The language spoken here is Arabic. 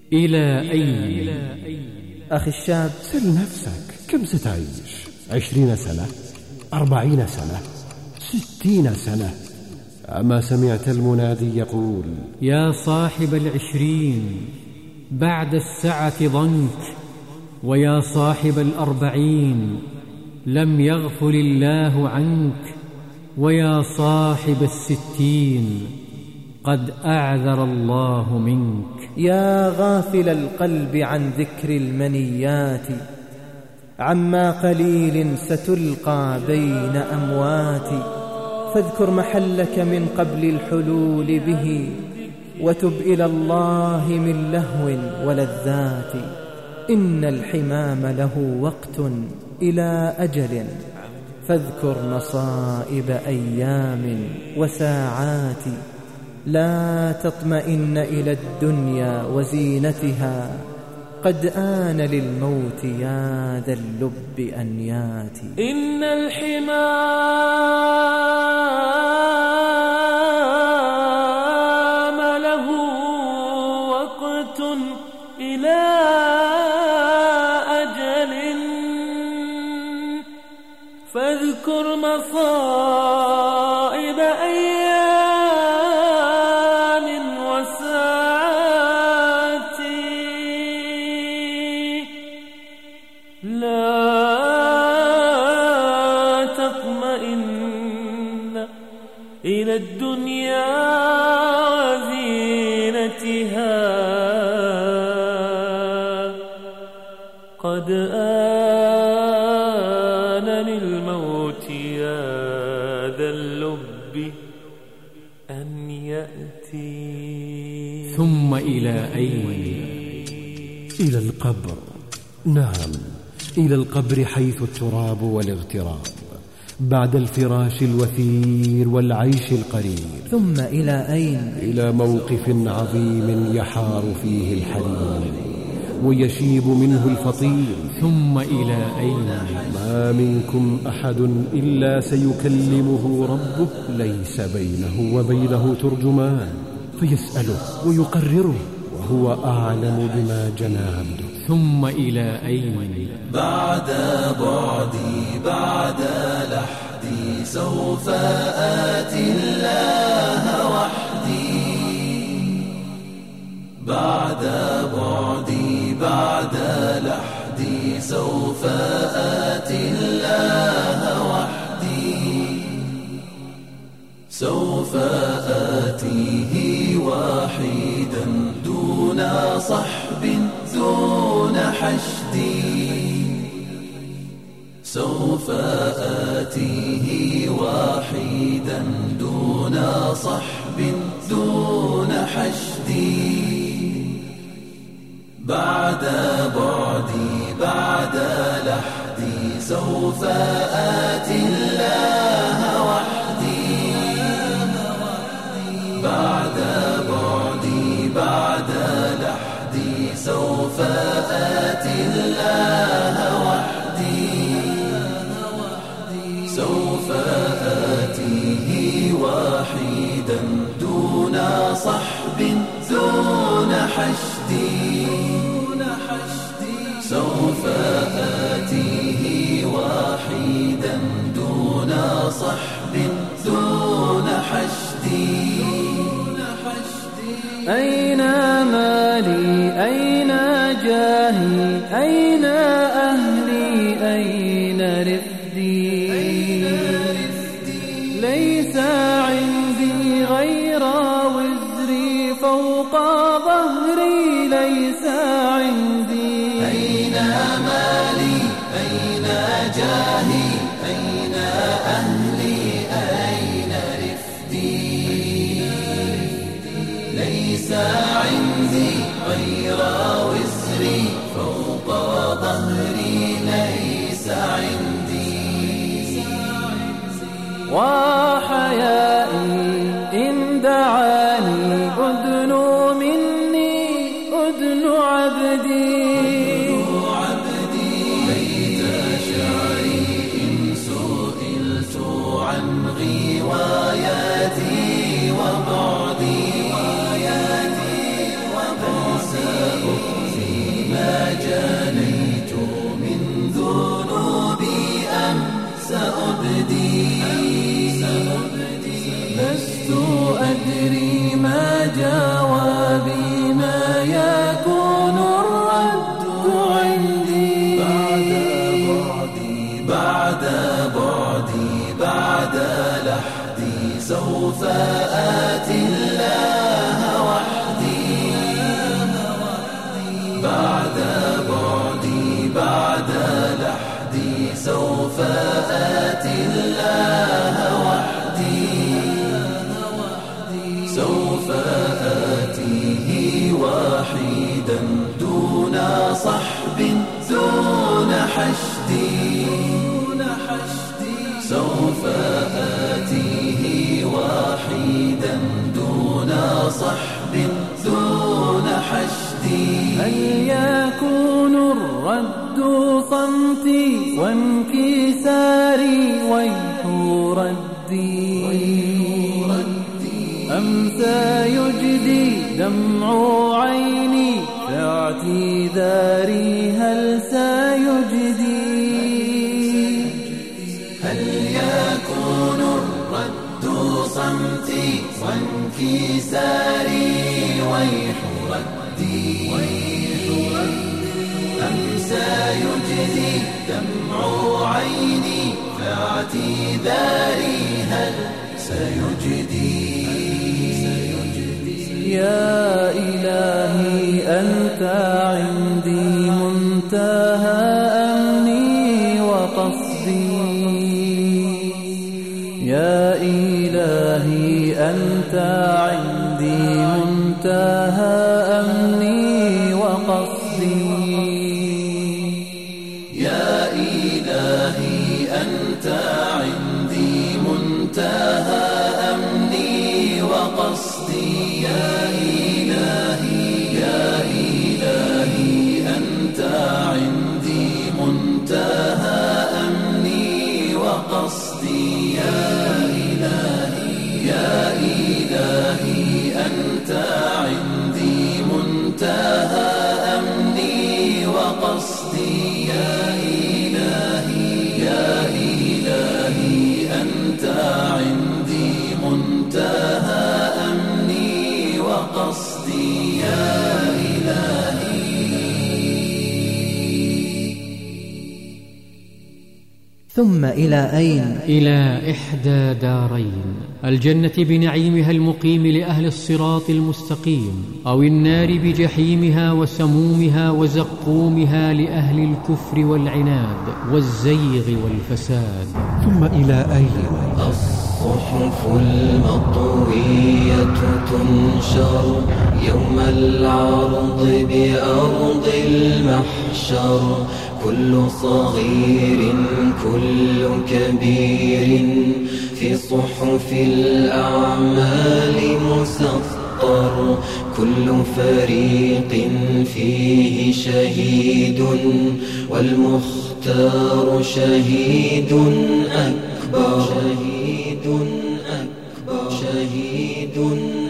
إلى أين؟ أخي الشاب، سل نفسك، كم ستعيش؟ 20 سنة؟ 40 سنة؟ 60 سنة؟ أما سمعت المنادي يقول: يا صاحب 20 بعد السعة ضنك، ويا صاحب 40 لم يغفل الله عنك، ويا صاحب 60 قد أعذر الله منك. يا غافل القلب عن ذكر المنيات، عما قليل ستلقى بين أموات، فاذكر محلك من قبل الحلول به، وتب إلى الله من لهو ولذات. إن الحمام له وقت إلى أجل، فاذكر مصائب أيام وساعات. لا تطمئن إلى الدنيا وزينتها، قد آن للموت يا ذا اللب أن ياتي. إن الحمام له وقت إلى أجل، فاذكر مصائب أيام وساعات. لا تطمئن إلى الدنيا وزينتها، قد آن للموت يا ذا اللب أن يأتي. ثم إلى أين؟ إلى القبر. نعم، إلى القبر، حيث التراب والاغتراب، بعد الفراش الوثير والعيش القريب. ثم إلى أين؟ إلى موقف عظيم يحار فيه الحليم ويشيب منه الفطير. ثم إلى أين؟ ما منكم أحد إلا سيكلمه ربه، ليس بينه وبينه ترجمان، فيسأله ويقرره، وهو أعلم بما جنى عبده. ثم إلى أين؟ بعد بعدي بعد لحدي، سوف آتي الله وحدي. بعد بعدي بعد لحدي، سوف آتي الله وحدي. سوف آتيه وحيدا دون صحب دون حشد. سوف آتيه وحيدا دون صحب دون حشد. بعد بعدي بعد لحدي، سوف آتي الله وحدي. بعد بعدي بعد لحدي، سوف آتي الله وحدي. سوف آتيه وحيدا دون صحب دون حشد. سوف آتيه وحيدا دون صحب دون حشد. أين مالي أين جاهي أين أهلي أين رفدي؟ ليس عندي غير وزري فوق ظهري، ليس عندي. أين مالي أين جاهي أين أهلي أين رفدي؟ ليس عندي غير وزري فوق ظهري، ليس عندي. وحيائي إن دعاني أذن مني أذن عبدي. ليت شعري إن سئلت عن غواياتي وبعدي. أنسى سوف آتي الله وحدي بعد بعدي بعد لحدي سوف آتي الله وحدي سوف آتيه وحيدا دون صحب دون حشدي سوف آتيه وحيدا دون صحب دون حشدي هل يكون الرد صمتي وانكساري ويح ردي أم سيجدي دمع عيني في اعتذاري هل سيجدي هل يكون الرد صمتي وانكساري ويح ردي أم سيجدي دمع عيني في اعتذاري هل سيجدي يا إلهي أنت عندي منتهى أمني وقصدي يا إلهي أنت عندي منتهى أمني وقصدي يا إلهي أنت عندي منتهى أمني وقصدي يا إلهي أنت عندي منتهى أمني وقصدي يا إلهي أنت عندي منتهى أمني وقصدي يا إلهي أنت عندي منتهى أمني وقصدي يا إلهي ثم إلى أين؟ إلى إحدى دارين: الجنة بنعيمها المقيم لأهل الصراط المستقيم، أو النار بجحيمها وسمومها وزقومها لأهل الكفر والعناد والزيغ والفساد. ثم إلى أين؟ الصحف المطوية تنشر يوم العرض بأرض المحشر، كل صغير كل كبير في صحف الأعمال مسطر، كل فريق فيه شهيد والمختار شهيد أكبر، شهيد أكبر، شهيد